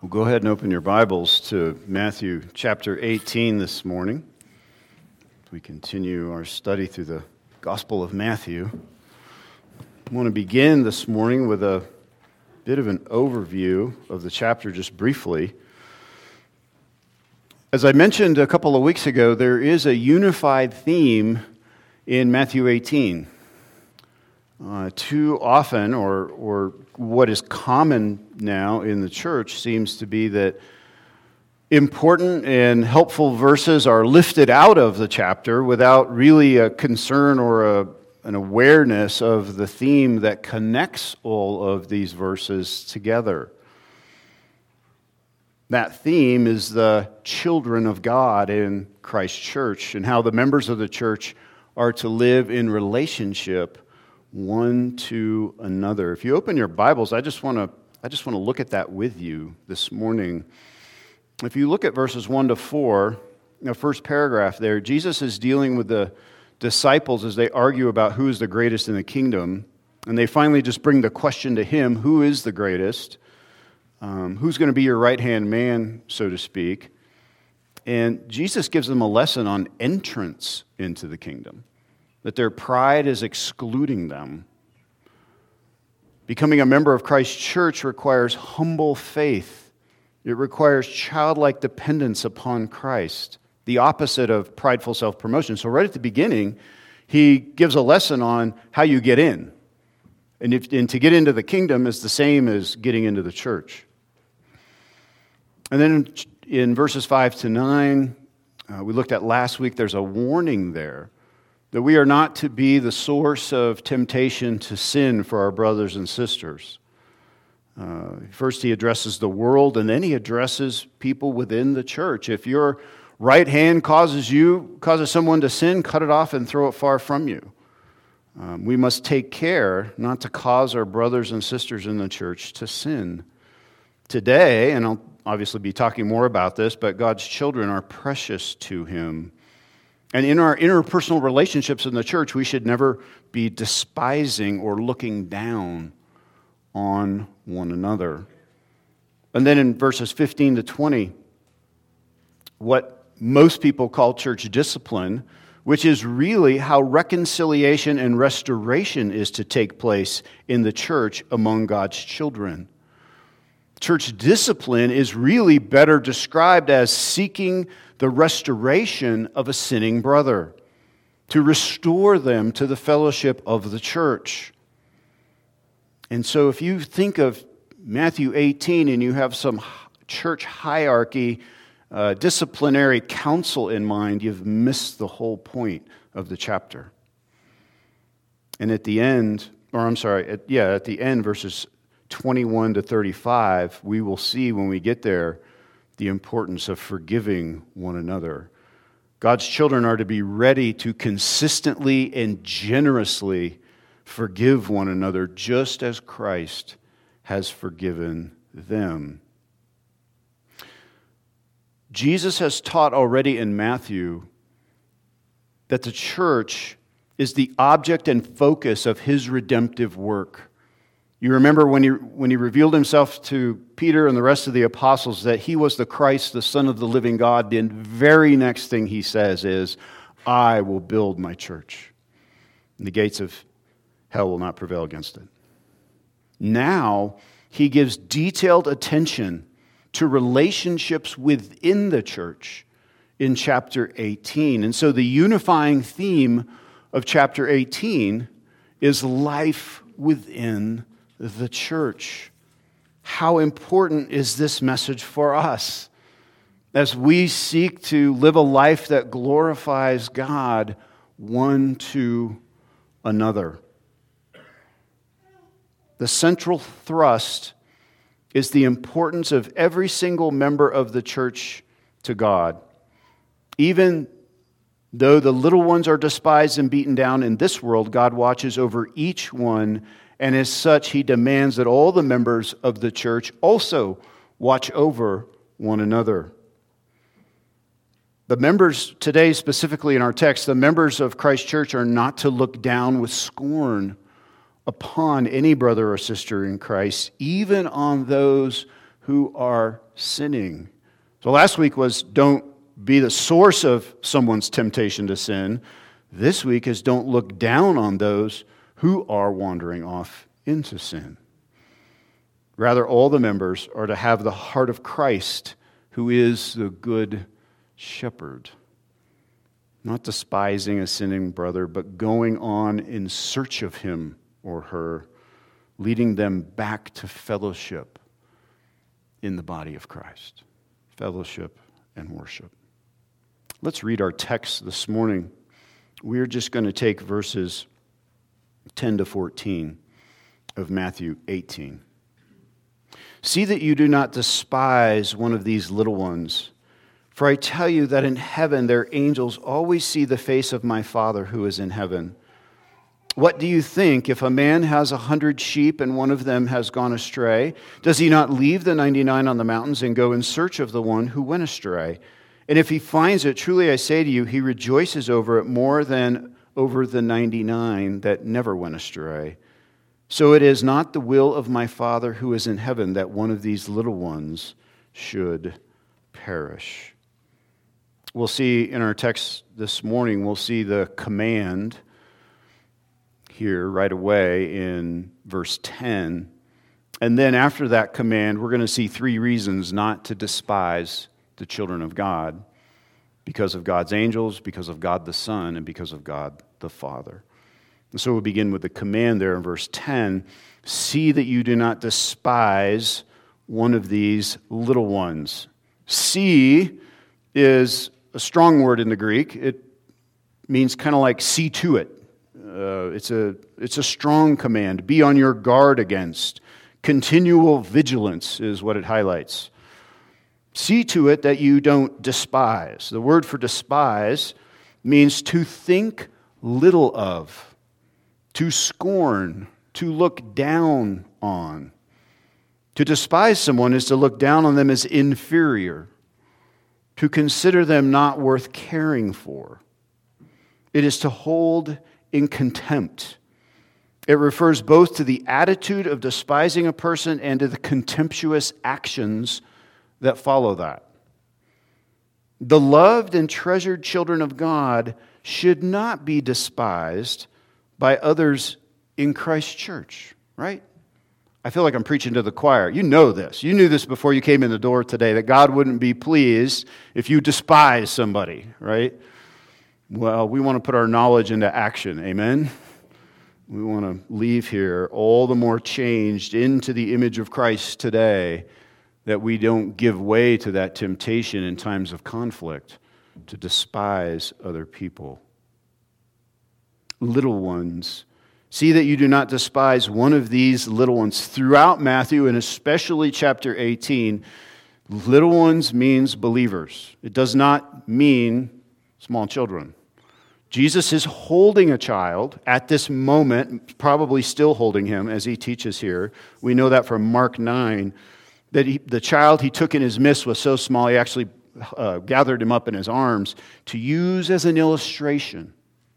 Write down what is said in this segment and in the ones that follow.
Well, go ahead and open your Bibles to Matthew chapter 18 this morning. We continue our study through the Gospel of Matthew. I want to begin this morning with a bit of an overview of the chapter just briefly. As I mentioned a couple of weeks ago, there is a unified theme in Matthew 18. Too often, or what is common now in the church, seems to be that important and helpful verses are lifted out of the chapter without really a concern or an awareness of the theme that connects all of these verses together. That theme is the children of God in Christ Church and how the members of the church are to live in relationship one to another. If you open your Bibles, I just want to look at that with you this morning. If you look at verses 1 to 4, the first paragraph there, Jesus is dealing with the disciples as they argue about who is the greatest in the kingdom, and they finally just bring the question to him, who is the greatest? Who's going to be your right-hand man, so to speak? And Jesus gives them a lesson on entrance into the kingdom, that their pride is excluding them. Becoming a member of Christ's church requires humble faith. It requires childlike dependence upon Christ, the opposite of prideful self-promotion. So right at the beginning, he gives a lesson on how you get in. And to get into the kingdom is the same as getting into the church. And then in verses 5 to 9, we looked at last week, there's a warning there that we are not to be the source of temptation to sin for our brothers and sisters. First, he addresses the world, and then he addresses people within the church. If your right hand causes someone to sin, cut it off and throw it far from you. We must take care not to cause our brothers and sisters in the church to sin. Today, and I'll obviously be talking more about this, but God's children are precious to him. And in our interpersonal relationships in the church, we should never be despising or looking down on one another. And then in verses 15 to 20, what most people call church discipline, which is really how reconciliation and restoration is to take place in the church among God's children. Church discipline is really better described as seeking the restoration of a sinning brother, to restore them to the fellowship of the church. And so if you think of Matthew 18 and you have some church hierarchy, disciplinary counsel in mind, you've missed the whole point of the chapter. And at the end, verses 21 to 35, we will see when we get there the importance of forgiving one another. God's children are to be ready to consistently and generously forgive one another, just as Christ has forgiven them. Jesus has taught already in Matthew that the church is the object and focus of his redemptive work. You remember when he revealed himself to Peter and the rest of the apostles that he was the Christ, the Son of the living God, the very next thing he says is, I will build my church, and the gates of hell will not prevail against it. Now, he gives detailed attention to relationships within the church in chapter 18. And so the unifying theme of chapter 18 is life within the church. How important is this message for us as we seek to live a life that glorifies God one to another? The central thrust is the importance of every single member of the church to God. Even though the little ones are despised and beaten down in this world, God watches over each one, and as such, he demands that all the members of the church also watch over one another. The members today, specifically in our text, the members of Christ Church are not to look down with scorn upon any brother or sister in Christ, even on those who are sinning. So last week was don't be the source of someone's temptation to sin. This week is don't look down on those who are wandering off into sin. Rather, all the members are to have the heart of Christ, who is the good shepherd. Not despising a sinning brother, but going on in search of him or her, leading them back to fellowship in the body of Christ. Fellowship and worship. Let's read our text this morning. We're just going to take verses 10 to 14 of Matthew 18. See that you do not despise one of these little ones, for I tell you that in heaven their angels always see the face of my Father who is in heaven. What do you think if a man has 100 sheep and one of them has gone astray? Does he not leave the 99 on the mountains and go in search of the one who went astray? And if he finds it, truly I say to you, he rejoices over it more than over the 99 that never went astray. So it is not the will of my Father who is in heaven that one of these little ones should perish. We'll see in our text this morning, we'll see the command here right away in verse 10. And then after that command, we're going to see 3 reasons not to despise the children of God: because of God's angels, because of God the Son, and because of God the Father. And so we'll begin with the command there in verse 10. See that you do not despise one of these little ones. See is a strong word in the Greek. It means kind of like see to it. It's a strong command. Be on your guard against. Continual vigilance is what it highlights. See to it that you don't despise. The word for despise means to think little of, to scorn, to look down on. To despise someone is to look down on them as inferior, to consider them not worth caring for. It is to hold in contempt. It refers both to the attitude of despising a person and to the contemptuous actions that follow that. The loved and treasured children of God should not be despised by others in Christ's church, right? I feel like I'm preaching to the choir. You know this. You knew this before you came in the door today, that God wouldn't be pleased if you despise somebody, right? Well, we want to put our knowledge into action, amen? We want to leave here all the more changed into the image of Christ today, that we don't give way to that temptation in times of conflict to despise other people. Little ones, see that you do not despise one of these little ones. Throughout Matthew, and especially chapter 18, little ones means believers. It does not mean small children. Jesus is holding a child at this moment, probably still holding him as he teaches here. We know that from Mark 9, that the child he took in his midst was so small, he actually gathered him up in his arms to use as an illustration.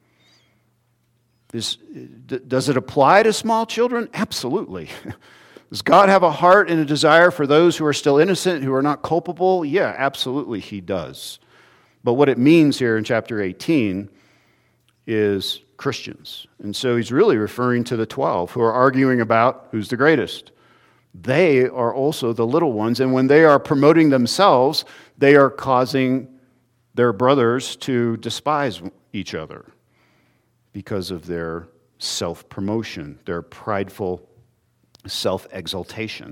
Does it apply to small children? Absolutely. Does God have a heart and a desire for those who are still innocent, who are not culpable? Yeah, absolutely he does. But what it means here in chapter 18 is Christians. And so he's really referring to the 12 who are arguing about who's the greatest. They are also the little ones, and when they are promoting themselves, they are causing their brothers to despise each other because of their self-promotion, their prideful self-exaltation.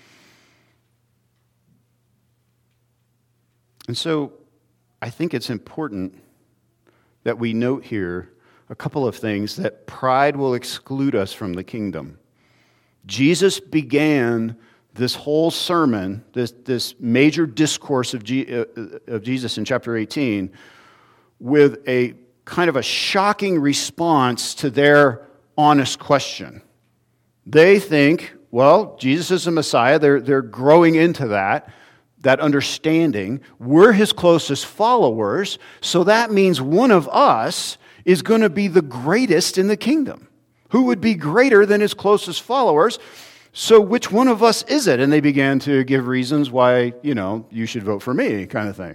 And so I think it's important that we note here a couple of things, that pride will exclude us from the kingdom. Jesus began this whole sermon, this major discourse of Jesus in chapter 18, with a kind of a shocking response to their honest question. They think, well, Jesus is the Messiah. They're growing into that understanding. We're his closest followers, so that means one of us is going to be the greatest in the kingdom. Who would be greater than his closest followers? So which one of us is it? And they began to give reasons why, you should vote for me, kind of thing.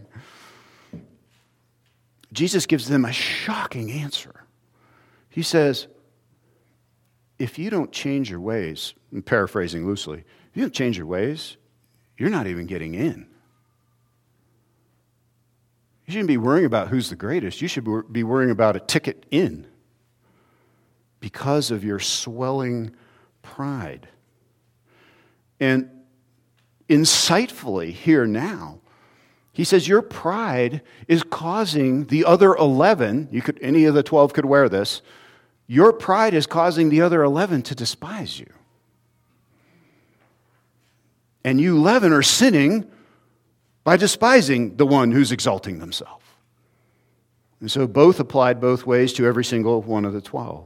Jesus gives them a shocking answer. He says, if you don't change your ways, I'm paraphrasing loosely, if you don't change your ways, you're not even getting in. You shouldn't be worrying about who's the greatest. You should be worrying about a ticket in because of your swelling pride. And insightfully here now, he says your pride is causing the other 11, any of the 12 could wear this, your pride is causing the other 11 to despise you. And you 11 are sinning by despising the one who's exalting themselves. And so both applied both ways to every single one of the 12.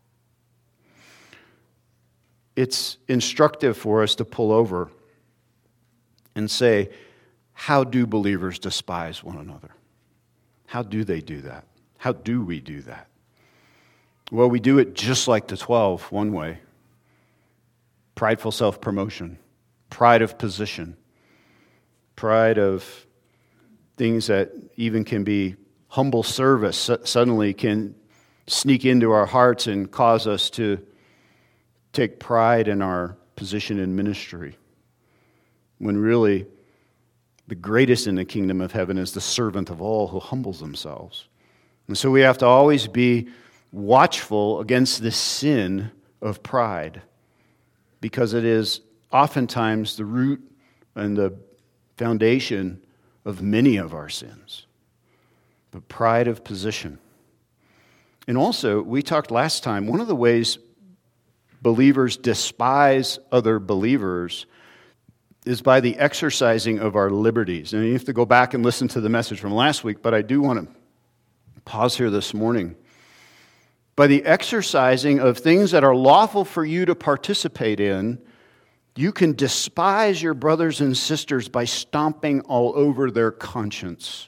It's instructive for us to pull over and say, how do believers despise one another? How do they do that? How do we do that? Well, we do it just like the 12, one way. Prideful self-promotion, pride of position, pride of things that even can be humble service suddenly can sneak into our hearts and cause us to take pride in our position in ministry, when really the greatest in the kingdom of heaven is the servant of all who humbles themselves. And so we have to always be watchful against the sin of pride, because it is oftentimes the root and the foundation of many of our sins. But pride of position. And also, we talked last time, one of the ways believers despise other believers is by the exercising of our liberties. And you have to go back and listen to the message from last week, but I do want to pause here this morning. By the exercising of things that are lawful for you to participate in, you can despise your brothers and sisters by stomping all over their conscience.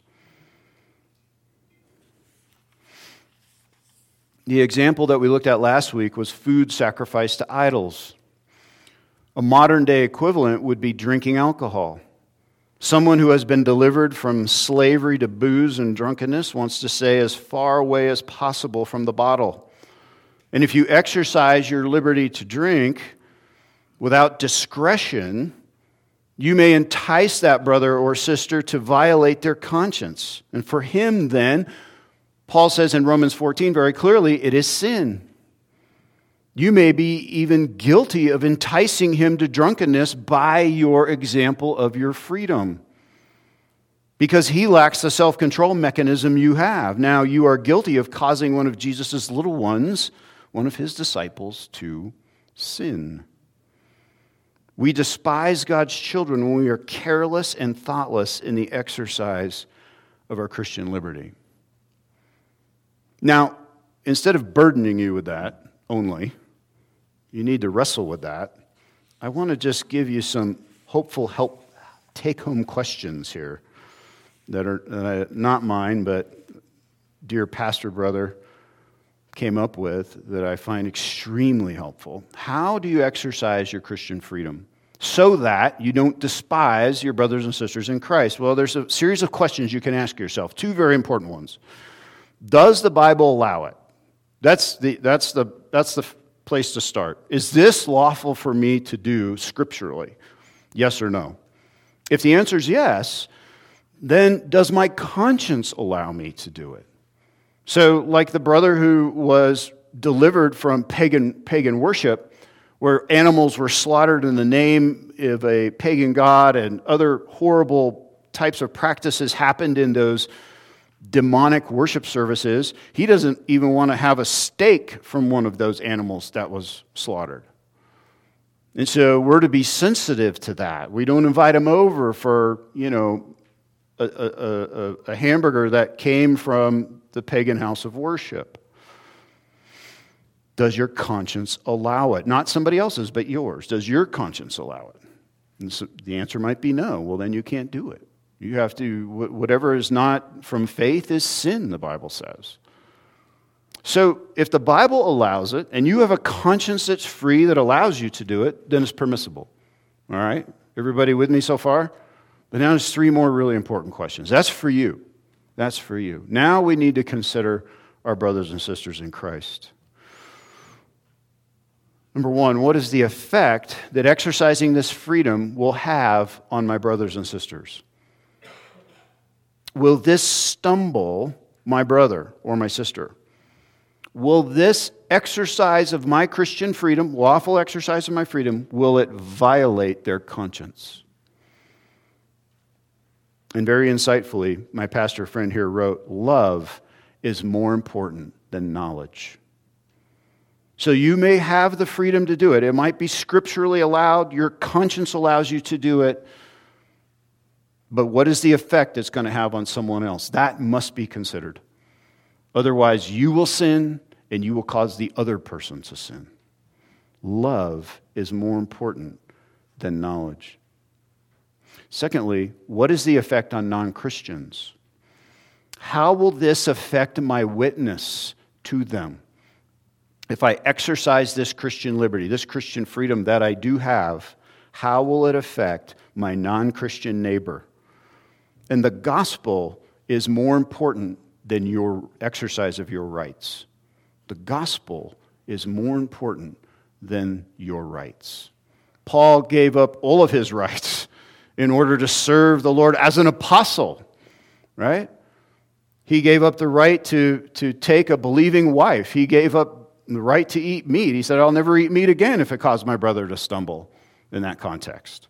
The example that we looked at last week was food sacrificed to idols. A modern-day equivalent would be drinking alcohol. Someone who has been delivered from slavery to booze and drunkenness wants to stay as far away as possible from the bottle. And if you exercise your liberty to drink without discretion, you may entice that brother or sister to violate their conscience. And for him then, Paul says in Romans 14 very clearly, it is sin. You may be even guilty of enticing him to drunkenness by your example of your freedom, because he lacks the self-control mechanism you have. Now you are guilty of causing one of Jesus' little ones, one of his disciples, to sin. We despise God's children when we are careless and thoughtless in the exercise of our Christian liberty. Now, instead of burdening you with that only, you need to wrestle with that. I want to just give you some hopeful take-home questions here that are not mine, but dear pastor brother came up with that I find extremely helpful. How do you exercise your Christian freedom so that you don't despise your brothers and sisters in Christ? Well, there's a series of questions you can ask yourself, two very important ones. Does the Bible allow it? That's the place to start. Is this lawful for me to do scripturally? Yes or no? If the answer is yes, then does my conscience allow me to do it? So, like the brother who was delivered from pagan worship, where animals were slaughtered in the name of a pagan god and other horrible types of practices happened in those demonic worship services, he doesn't even want to have a steak from one of those animals that was slaughtered. And so we're to be sensitive to that. We don't invite him over for, a hamburger that came from the pagan house of worship. Does your conscience allow it? Not somebody else's, but yours. Does your conscience allow it? And so the answer might be no. Well, then you can't do it. You have to, whatever is not from faith is sin, the Bible says. So if the Bible allows it, and you have a conscience that's free that allows you to do it, then it's permissible. All right? Everybody with me so far? But now there's 3 more really important questions. That's for you. That's for you. Now we need to consider our brothers and sisters in Christ. Number 1, what is the effect that exercising this freedom will have on my brothers and sisters? Will this stumble my brother or my sister? Will this exercise of my Christian freedom, lawful exercise of my freedom, will it violate their conscience? And very insightfully, my pastor friend here wrote, love is more important than knowledge. So you may have the freedom to do it. It might be scripturally allowed. Your conscience allows you to do it. But what is the effect it's going to have on someone else? That must be considered. Otherwise, you will sin and you will cause the other person to sin. Love is more important than knowledge. Secondly, what is the effect on non-Christians? How will this affect my witness to them? If I exercise this Christian liberty, this Christian freedom that I do have, how will it affect my non-Christian neighbor? And the gospel is more important than your exercise of your rights. The gospel is more important than your rights. Paul gave up all of his rights in order to serve the Lord as an apostle, right? He gave up the right to take a believing wife. He gave up the right to eat meat. He said, I'll never eat meat again if it caused my brother to stumble in that context.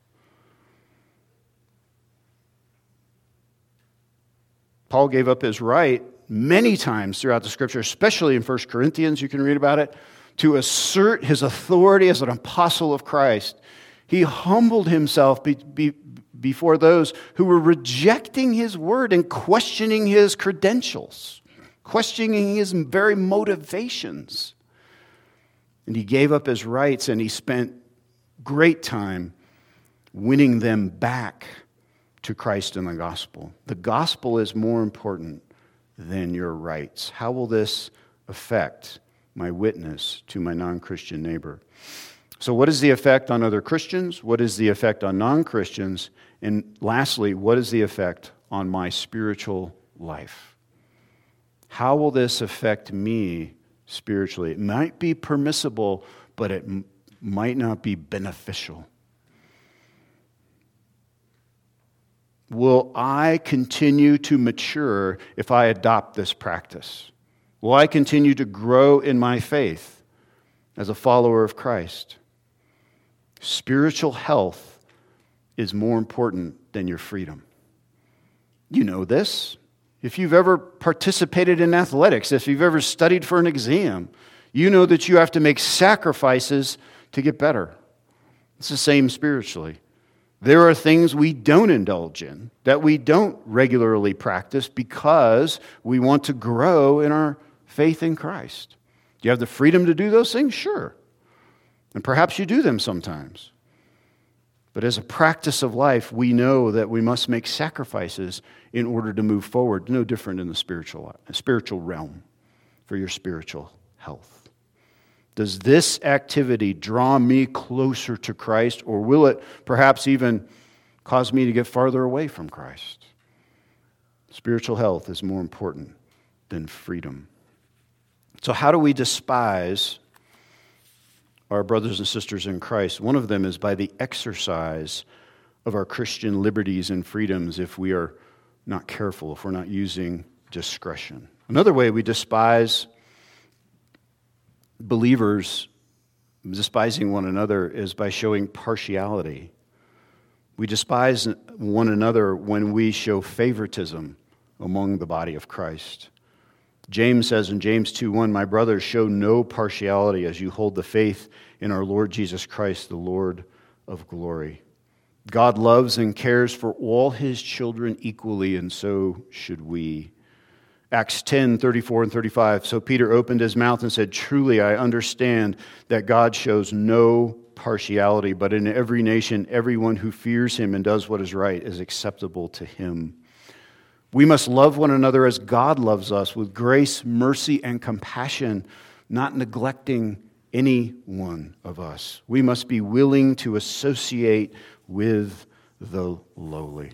Paul gave up his right many times throughout the Scripture, especially in 1 Corinthians, you can read about it, to assert his authority as an apostle of Christ. He humbled himself before those who were rejecting his word and questioning his credentials, questioning his very motivations. And he gave up his rights, and he spent great time winning them back to Christ and the gospel. The gospel is more important than your rights. How will this affect my witness to my non-Christian neighbor? So what is the effect on other Christians? What is the effect on non-Christians? And lastly, what is the effect on my spiritual life? How will this affect me spiritually? It might be permissible, but it might not be beneficial. Will I continue to mature if I adopt this practice? Will I continue to grow in my faith as a follower of Christ? Spiritual health is more important than your freedom. You know this. If you've ever participated in athletics, if you've ever studied for an exam, you know that you have to make sacrifices to get better. It's the same spiritually. There are things we don't indulge in, that we don't regularly practice because we want to grow in our faith in Christ. Do you have the freedom to do those things? Sure. And perhaps you do them sometimes. But as a practice of life, we know that we must make sacrifices in order to move forward. No different in the spiritual realm for your spiritual health. Does this activity draw me closer to Christ, or will it perhaps even cause me to get farther away from Christ? Spiritual health is more important than freedom. So how do we despise our brothers and sisters in Christ? One of them is by the exercise of our Christian liberties and freedoms if we are not careful, if we're not using discretion. Another way we despise believers despising one another is by showing partiality. We despise one another when we show favoritism among the body of Christ. James says in James 2:1, "My brothers, show no partiality as you hold the faith in our Lord Jesus Christ, the Lord of glory." God loves and cares for all his children equally, and so should we. Acts 10:34 and 35. So Peter opened his mouth and said, "Truly I understand that God shows no partiality, but in every nation, everyone who fears him and does what is right is acceptable to him." We must love one another as God loves us, with grace, mercy, and compassion, not neglecting any one of us. We must be willing to associate with the lowly.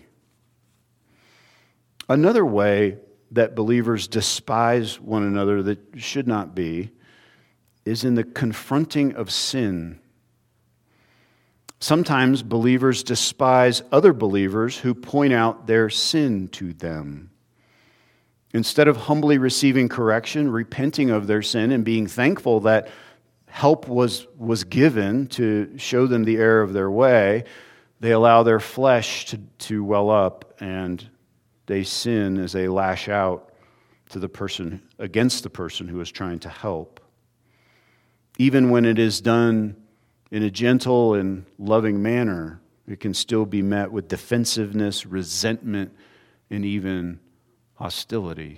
Another way that believers despise one another that should not be is in the confronting of sin. Sometimes believers despise other believers who point out their sin to them. Instead of humbly receiving correction, repenting of their sin, and being thankful that help was given to show them the error of their way, they allow their flesh to well up, and they sin as they lash out to the person, against the person who is trying to help. Even when it is done in a gentle and loving manner, it can still be met with defensiveness, resentment, and even hostility.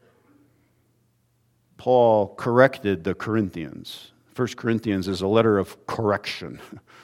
Paul corrected the Corinthians. 1 Corinthians is a letter of correction.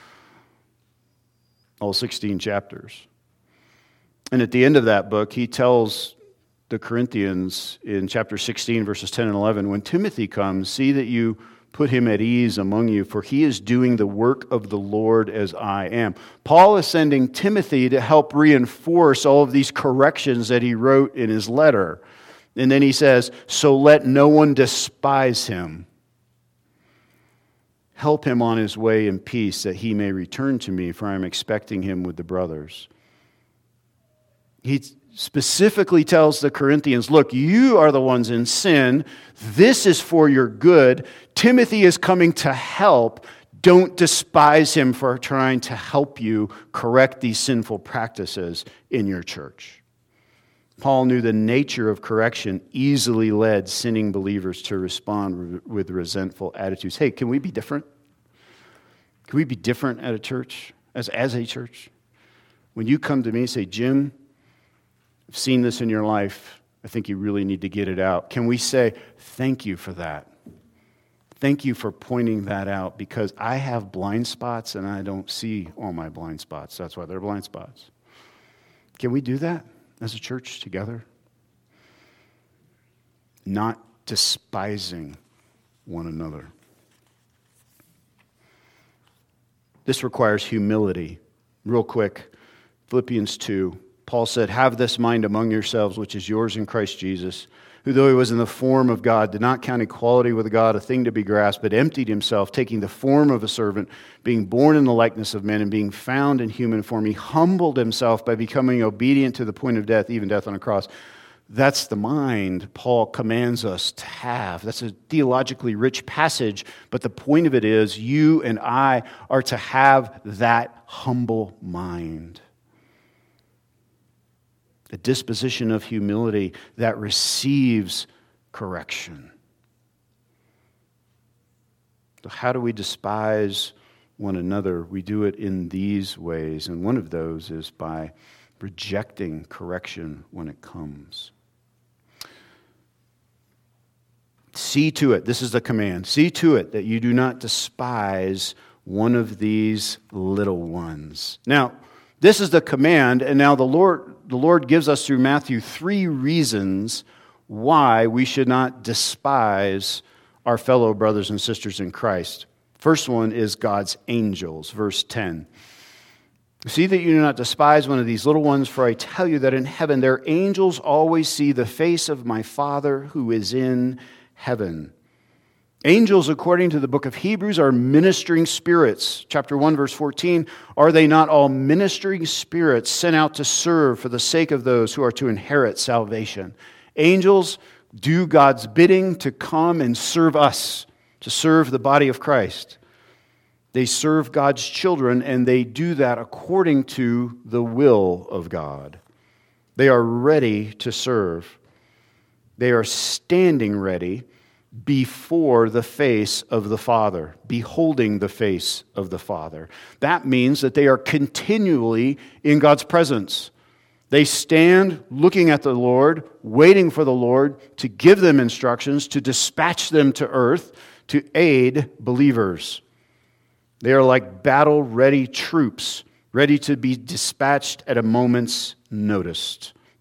All 16 chapters. And at the end of that book, he tells the Corinthians in chapter 16, verses 10 and 11, when Timothy comes, see that you put him at ease among you, for he is doing the work of the Lord as I am. Paul is sending Timothy to help reinforce all of these corrections that he wrote in his letter. And then he says, so let no one despise him. Help him on his way in peace, that he may return to me, for I am expecting him with the brothers. He specifically tells the Corinthians, look, you are the ones in sin. This is for your good. Timothy is coming to help. Don't despise him for trying to help you correct these sinful practices in your church. Paul knew the nature of correction easily led sinning believers to respond with resentful attitudes. Hey, can we be different? Can we be different at a church, as a church? When you come to me and say, Jim, I've seen this in your life. I think you really need to get it out. Can we say, thank you for that? Thank you for pointing that out, because I have blind spots and I don't see all my blind spots. That's why they're blind spots. Can we do that as a church together? Not despising one another. This requires humility. Real quick, Philippians 2. Paul said, have this mind among yourselves, which is yours in Christ Jesus, who though he was in the form of God, did not count equality with God a thing to be grasped, but emptied himself, taking the form of a servant, being born in the likeness of men, and being found in human form. He humbled himself by becoming obedient to the point of death, even death on a cross. That's the mind Paul commands us to have. That's a theologically rich passage, but the point of it is you and I are to have that humble mind. A disposition of humility that receives correction. So how do we despise one another? We do it in these ways, and one of those is by rejecting correction when it comes. See to it, this is the command, see to it that you do not despise one of these little ones. Now, this is the command, and now the Lord gives us through Matthew 3 reasons why we should not despise our fellow brothers and sisters in Christ. First one is God's angels, verse 10. See that you do not despise one of these little ones, for I tell you that in heaven their angels always see the face of my Father who is in heaven. Angels, according to the book of Hebrews, are ministering spirits. Chapter 1, verse 14, are they not all ministering spirits sent out to serve for the sake of those who are to inherit salvation? Angels do God's bidding to come and serve us, to serve the body of Christ. They serve God's children, and they do that according to the will of God. They are ready to serve. They are standing ready before the face of the Father, beholding the face of the Father. That means that they are continually in God's presence. They stand looking at the Lord, waiting for the Lord to give them instructions, to dispatch them to earth, to aid believers. They are like battle-ready troops, ready to be dispatched at a moment's notice.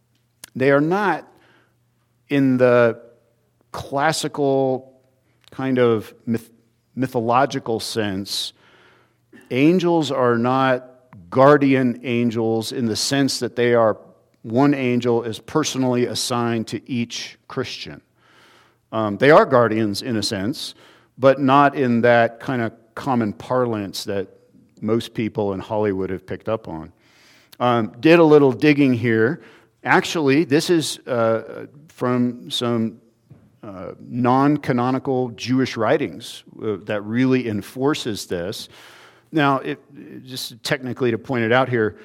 They are not in the classical kind of mythological sense. Angels are not guardian angels in the sense that they are one angel is personally assigned to each Christian. They are guardians in a sense, but not in that kind of common parlance that most people in Hollywood have picked up on. Did a little digging here. Actually, this is from some non-canonical Jewish writings that really enforces this. Now, just technically to point it out here,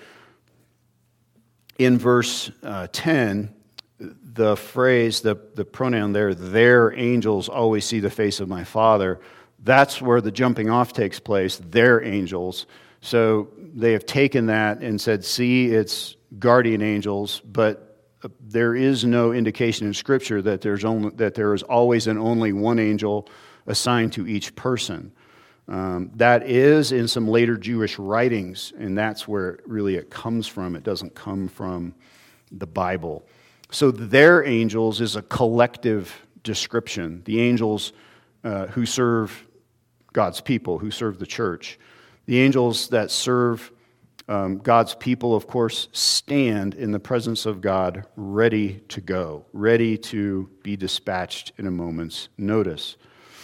in verse 10, the phrase, the pronoun there, their angels always see the face of my Father, that's where the jumping off takes place, their angels. So they have taken that and said, see, it's guardian angels, but there is no indication in Scripture that there is always and only one angel assigned to each person. That is in some later Jewish writings, and that's where really it comes from. It doesn't come from the Bible. So their angels is a collective description. The angels who serve God's people, who serve the church. The angels that serve God's people, of course, stand in the presence of God ready to go, ready to be dispatched in a moment's notice.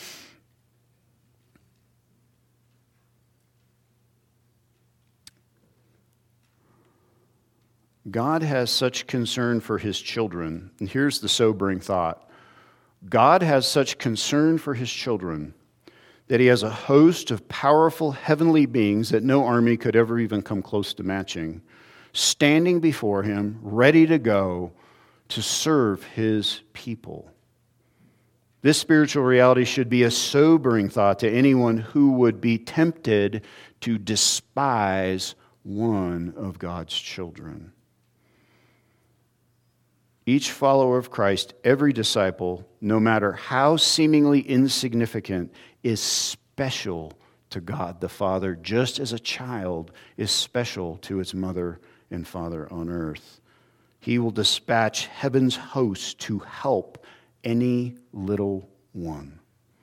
God has such concern for his children, and here's the sobering thought. God has such concern for his children that he has a host of powerful heavenly beings that no army could ever even come close to matching, standing before him, ready to go to serve his people. This spiritual reality should be a sobering thought to anyone who would be tempted to despise one of God's children. Each follower of Christ, every disciple, no matter how seemingly insignificant, is special to God the Father, just as a child is special to its mother and father on earth. He will dispatch heaven's host to help any little one.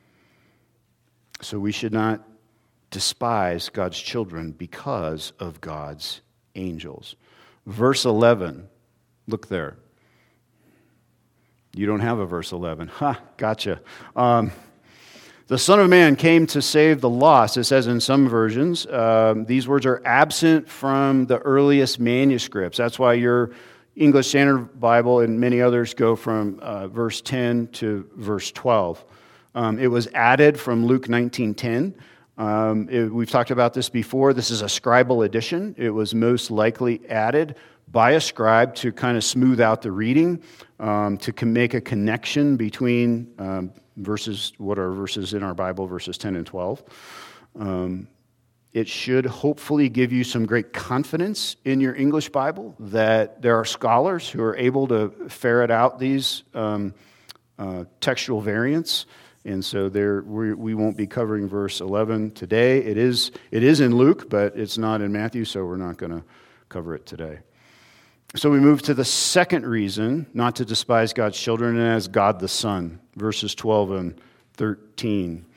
So we should not despise God's children because of God's angels. Verse 11, look there. You don't have a verse 11. Gotcha. The Son of Man came to save the lost, it says in some versions. These words are absent from the earliest manuscripts. That's why your English Standard Bible and many others go from verse 10 to verse 12. It was added from Luke 19:10. We've talked about this before. This is a scribal edition. It was most likely added by a scribe to kind of smooth out the reading, to make a connection between verses in our Bible, verses 10 and 12. It should hopefully give you some great confidence in your English Bible that there are scholars who are able to ferret out these textual variants. And so we won't be covering verse 11 today. It is in Luke, but it's not in Matthew, so we're not going to cover it today. So we move to the second reason not to despise God's children, and as God the Son, verses 12 and 13.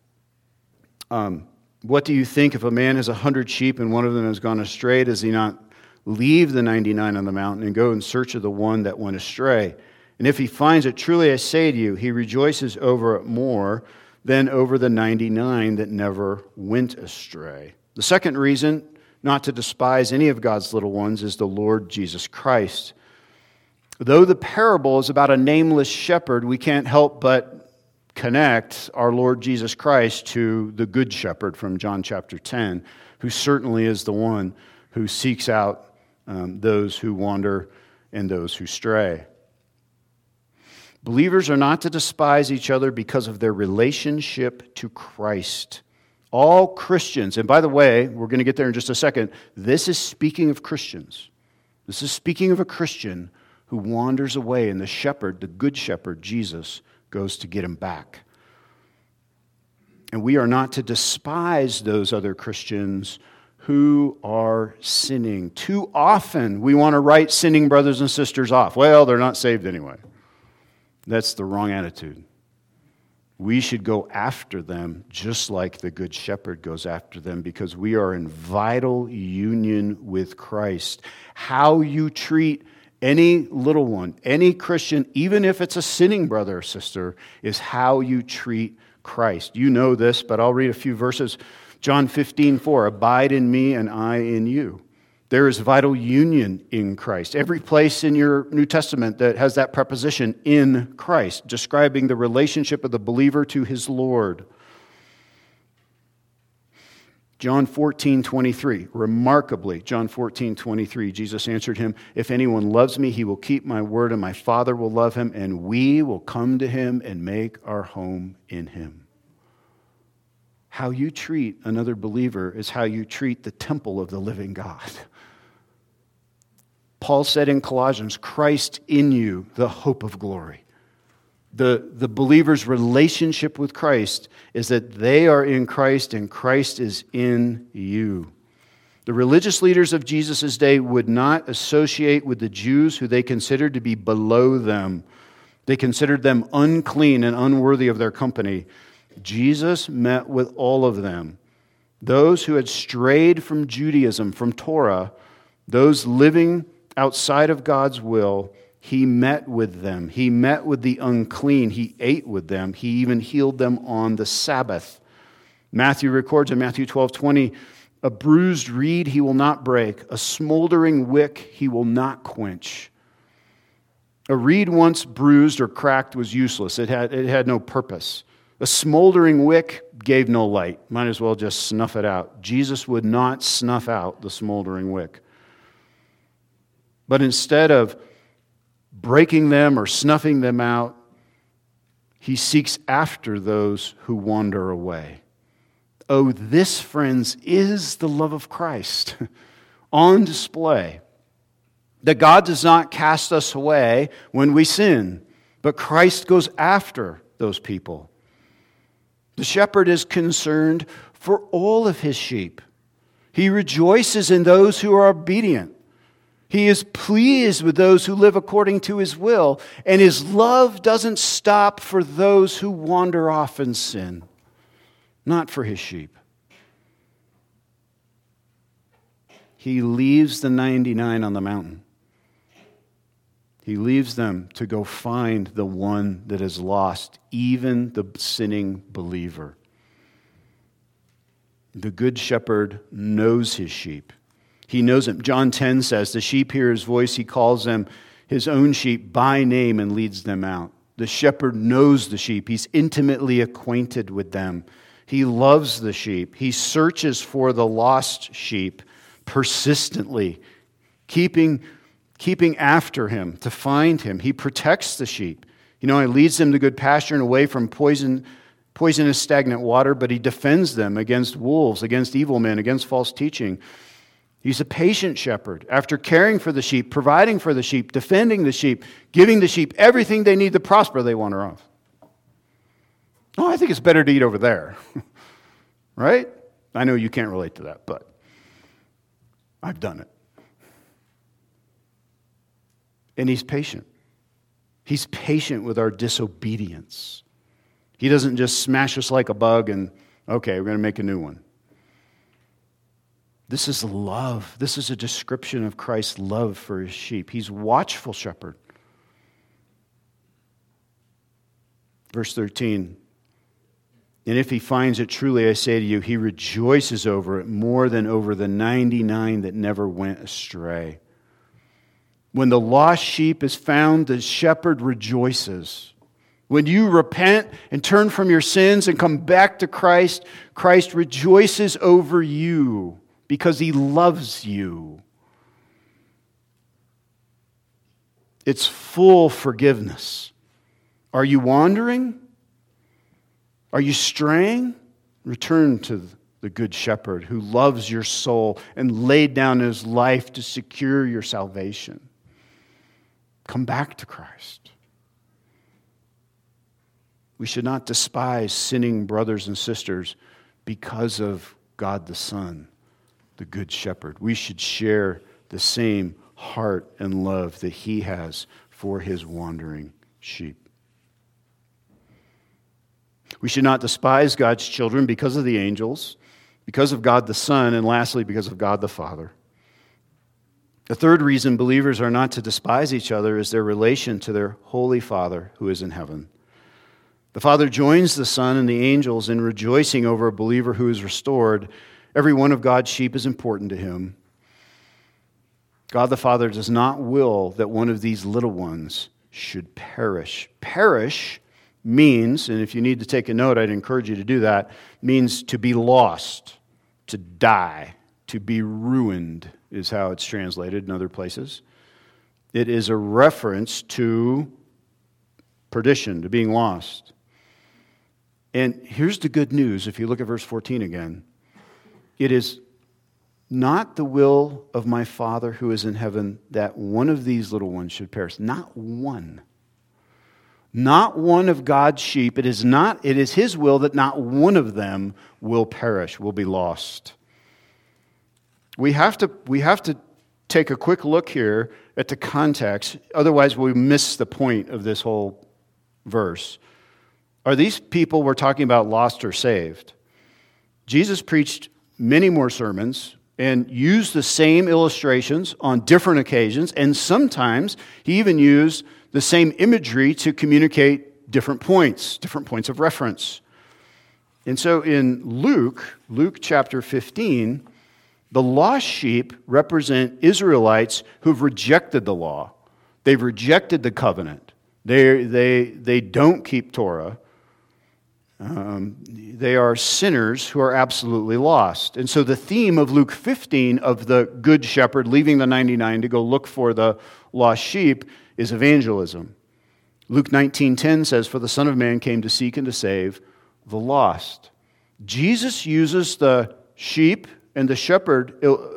What do you think if a man has 100 sheep and one of them has gone astray? Does he not leave the 99 on the mountain and go in search of the one that went astray? And if he finds it, truly I say to you, he rejoices over it more than over the 99 that never went astray. The second reason not to despise any of God's little ones is the Lord Jesus Christ. Though the parable is about a nameless shepherd, we can't help but connect our Lord Jesus Christ to the Good Shepherd from John chapter 10, who certainly is the one who seeks out those who wander and those who stray. Believers are not to despise each other because of their relationship to Christ. All Christians, and by the way, we're going to get there in just a second, this is speaking of Christians. This is speaking of a Christian who wanders away, and the shepherd, the good shepherd, Jesus, goes to get him back. And we are not to despise those other Christians who are sinning. Too often we want to write sinning brothers and sisters off. Well, they're not saved anyway. That's the wrong attitude. We should go after them just like the Good Shepherd goes after them, because we are in vital union with Christ. How you treat any little one, any Christian, even if it's a sinning brother or sister, is how you treat Christ. You know this, but I'll read a few verses. John 15:4, abide in me and I in you. There is vital union in Christ. Every place in your New Testament that has that preposition, in Christ, describing the relationship of the believer to his Lord. John 14:23, remarkably, John 14:23, Jesus answered him, if anyone loves me, he will keep my word, and my Father will love him, and we will come to him and make our home in him. How you treat another believer is how you treat the temple of the living God. Paul said in Colossians, Christ in you, the hope of glory. The believer's relationship with Christ is that they are in Christ and Christ is in you. The religious leaders of Jesus' day would not associate with the Jews who they considered to be below them. They considered them unclean and unworthy of their company. Jesus met with all of them. Those who had strayed from Judaism, from Torah, those living outside of God's will, he met with them. He met with the unclean. He ate with them. He even healed them on the Sabbath. Matthew records in Matthew 12:20, a bruised reed he will not break, a smoldering wick he will not quench. A reed once bruised or cracked was useless. It had no purpose. A smoldering wick gave no light. Might as well just snuff it out. Jesus would not snuff out the smoldering wick. But instead of breaking them or snuffing them out, he seeks after those who wander away. Oh, this, friends, is the love of Christ on display. That God does not cast us away when we sin, but Christ goes after those people. The shepherd is concerned for all of his sheep. He rejoices in those who are obedient. He is pleased with those who live according to his will, and his love doesn't stop for those who wander off in sin, not for his sheep. He leaves the 99 on the mountain. He leaves them to go find the one that is lost, even the sinning believer. The good shepherd knows his sheep. He knows them. John 10 says, the sheep hear his voice. He calls them his own sheep by name and leads them out. The shepherd knows the sheep. He's intimately acquainted with them. He loves the sheep. He searches for the lost sheep persistently, keeping after him to find him. He protects the sheep. He leads them to good pasture and away from poisonous stagnant water, but he defends them against wolves, against evil men, against false teaching. He's a patient shepherd. After caring for the sheep, providing for the sheep, defending the sheep, giving the sheep everything they need to prosper, they wander off. Oh, I think it's better to eat over there. Right? I know you can't relate to that, but I've done it. And he's patient. He's patient with our disobedience. He doesn't just smash us like a bug and, okay, we're going to make a new one. This is love. This is a description of Christ's love for his sheep. He's watchful shepherd. Verse 13, and if he finds it, truly I say to you, he rejoices over it more than over the 99 that never went astray. When the lost sheep is found, the shepherd rejoices. When you repent and turn from your sins and come back to Christ, Christ rejoices over you because he loves you. It's full forgiveness. Are you wandering? Are you straying? Return to the good shepherd who loves your soul and laid down his life to secure your salvation. Come back to Christ. We should not despise sinning brothers and sisters because of God the Son. the Good Shepherd. We should share the same heart and love that he has for his wandering sheep. We should not despise God's children because of the angels, because of God the Son, and lastly, because of God the Father. The third reason believers are not to despise each other is their relation to their Holy Father who is in heaven. The Father joins the Son and the angels in rejoicing over a believer who is restored. Every one of God's sheep is important to him. God the Father does not will that one of these little ones should perish. Perish means, and if you need to take a note, I'd encourage you to do that, means to be lost, to die, to be ruined is how it's translated in other places. It is a reference to perdition, to being lost. And here's the good news, if you look at verse 14 again. It is not the will of my Father who is in heaven that one of these little ones should perish. Not one. Not one of God's sheep. It is his will that not one of them will perish, will be lost. We have to take a quick look here at the context. Otherwise, we miss the point of this whole verse. Are these people we're talking about lost or saved? Jesus preached many more sermons and used the same illustrations on different occasions, and sometimes he even used the same imagery to communicate different points of reference. And so in Luke chapter 15, the lost sheep represent Israelites who've rejected the law. They've rejected the covenant. They don't keep Torah. They are sinners who are absolutely lost. And so the theme of Luke 15 of the good shepherd leaving the 99 to go look for the lost sheep is evangelism. Luke 19:10 says, "For the Son of Man came to seek and to save the lost." Jesus uses the sheep and the shepherd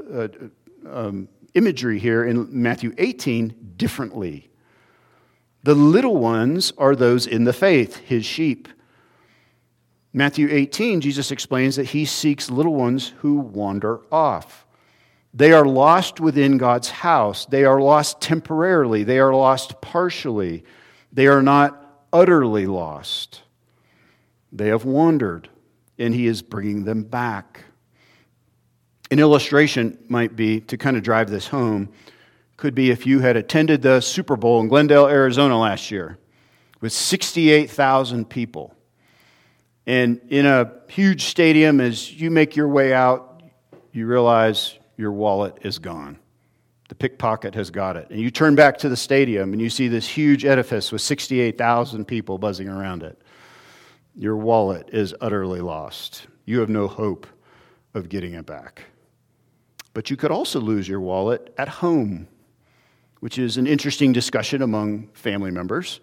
imagery here in Matthew 18 differently. The little ones are those in the faith, his sheep. Matthew 18, Jesus explains that he seeks little ones who wander off. They are lost within God's house. They are lost temporarily. They are lost partially. They are not utterly lost. They have wandered, and he is bringing them back. An illustration might be, to kind of drive this home, could be if you had attended the Super Bowl in Glendale, Arizona last year with 68,000 people. And in a huge stadium, as you make your way out, you realize your wallet is gone. The pickpocket has got it. And you turn back to the stadium and you see this huge edifice with 68,000 people buzzing around it. Your wallet is utterly lost. You have no hope of getting it back. But you could also lose your wallet at home, which is an interesting discussion among family members.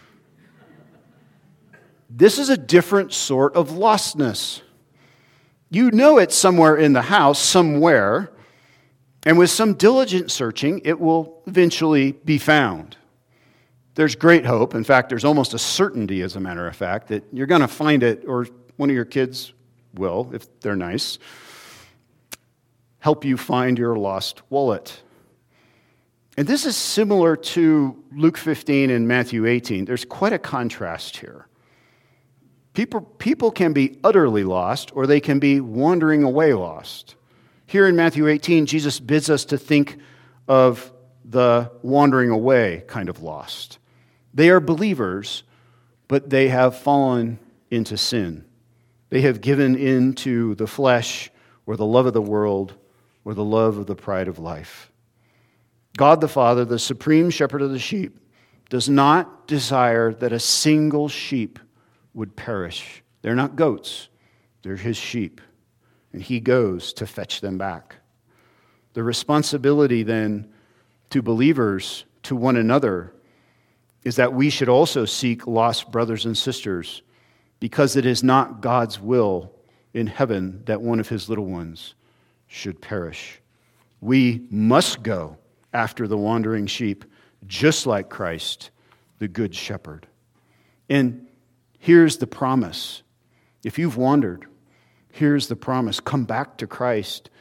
This is a different sort of lostness. You know it's somewhere in the house, somewhere, and with some diligent searching, it will eventually be found. There's great hope. In fact, there's almost a certainty, as a matter of fact, that you're going to find it, or one of your kids will, if they're nice, help you find your lost wallet. And this is similar to Luke 15 and Matthew 18. There's quite a contrast here. People can be utterly lost, or they can be wandering away lost. Here in Matthew 18, Jesus bids us to think of the wandering away kind of lost. They are believers, but they have fallen into sin. They have given in to the flesh, or the love of the world, or the love of the pride of life. God the Father, the supreme shepherd of the sheep, does not desire that a single sheep would perish. They're not goats. They're his sheep. And he goes to fetch them back. The responsibility then to believers, to one another, is that we should also seek lost brothers and sisters, because it is not God's will in heaven that one of his little ones should perish. We must go after the wandering sheep, just like Christ, the good shepherd. And here's the promise. If you've wandered, here's the promise. Come back to Christ,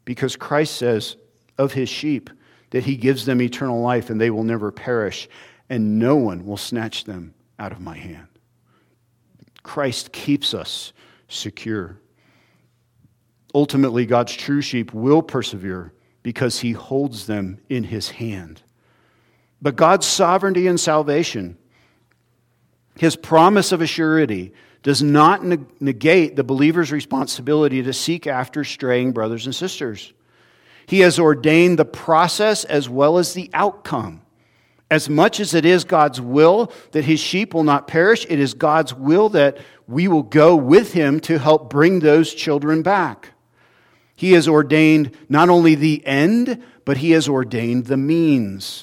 because Christ says of his sheep that he gives them eternal life and they will never perish, and no one will snatch them out of my hand. Christ keeps us secure. Ultimately, God's true sheep will persevere because he holds them in his hand. But God's sovereignty and salvation, his promise of a surety, does not negate the believer's responsibility to seek after straying brothers and sisters. He has ordained the process as well as the outcome. As much as it is God's will that his sheep will not perish, it is God's will that we will go with him to help bring those children back. He has ordained not only the end, but he has ordained the means.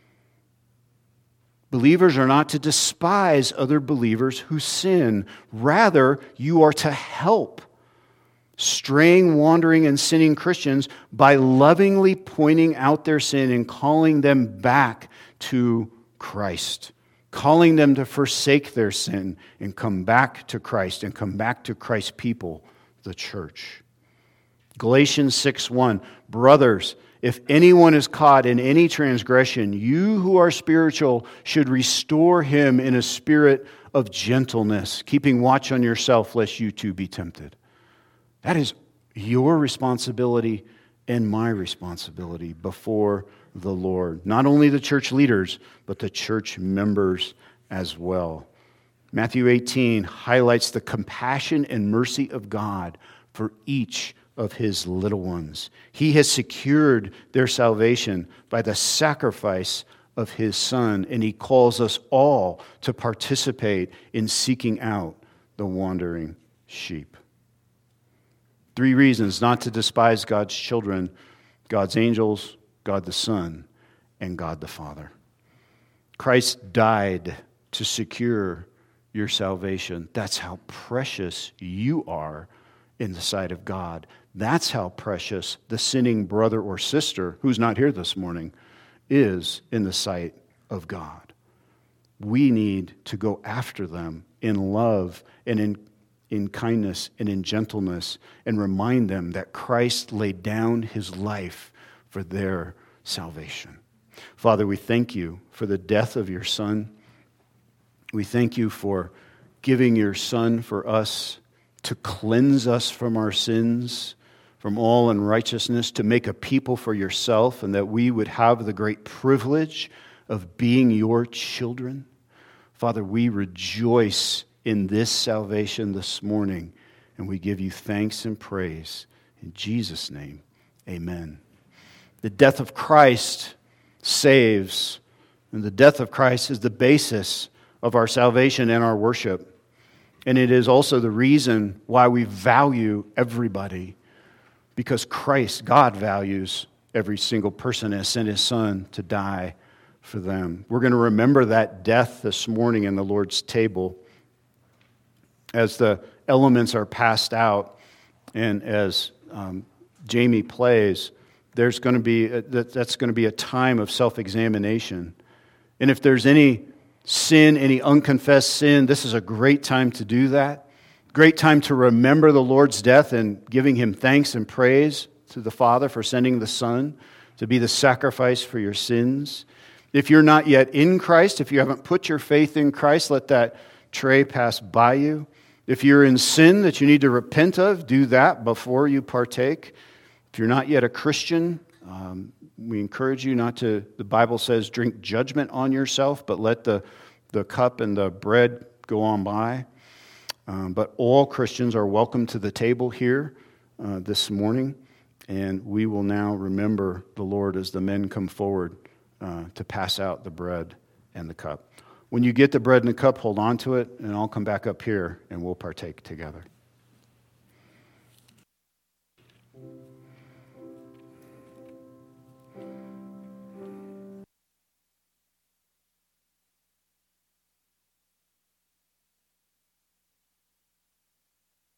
Believers are not to despise other believers who sin. Rather, you are to help straying, wandering, and sinning Christians by lovingly pointing out their sin and calling them back to Christ, calling them to forsake their sin and come back to Christ and come back to Christ's people, the church. Galatians 6:1, brothers, if anyone is caught in any transgression, you who are spiritual should restore him in a spirit of gentleness, keeping watch on yourself lest you too be tempted. That is your responsibility and my responsibility before the Lord. Not only the church leaders, but the church members as well. Matthew 18 highlights the compassion and mercy of God for each of his little ones. He has secured their salvation by the sacrifice of his Son, and he calls us all to participate in seeking out the wandering sheep. 3 reasons not to despise God's children: God's angels, God the Son, and God the Father. Christ died to secure your salvation. That's how precious you are in the sight of God. That's how precious the sinning brother or sister, who's not here this morning, is in the sight of God. We need to go after them in love and in kindness and in gentleness and remind them that Christ laid down his life for their salvation. Father, we thank you for the death of your Son. We thank you for giving your Son for us to cleanse us from our sins, from all unrighteousness, to make a people for yourself, and that we would have the great privilege of being your children. Father, we rejoice in this salvation this morning, and we give you thanks and praise. In Jesus' name, amen. The death of Christ saves, and the death of Christ is the basis of our salvation and our worship. And it is also the reason why we value everybody, because Christ, God, values every single person and has sent his Son to die for them. We're going to remember that death this morning in the Lord's table as the elements are passed out, and as Jamie plays, that's going to be a time of self-examination. And if there's any sin, any unconfessed sin, this is a great time to do that. Great time to remember the Lord's death and giving him thanks and praise to the Father for sending the Son to be the sacrifice for your sins. If you're not yet in Christ, if you haven't put your faith in Christ, let that tray pass by you. If you're in sin that you need to repent of, do that before you partake. If you're not yet a Christian, we encourage you not to, the Bible says, drink judgment on yourself, but let the cup and the bread go on by. But all Christians are welcome to the table here this morning, and we will now remember the Lord as the men come forward to pass out the bread and the cup. When you get the bread and the cup, hold on to it, and I'll come back up here and we'll partake together.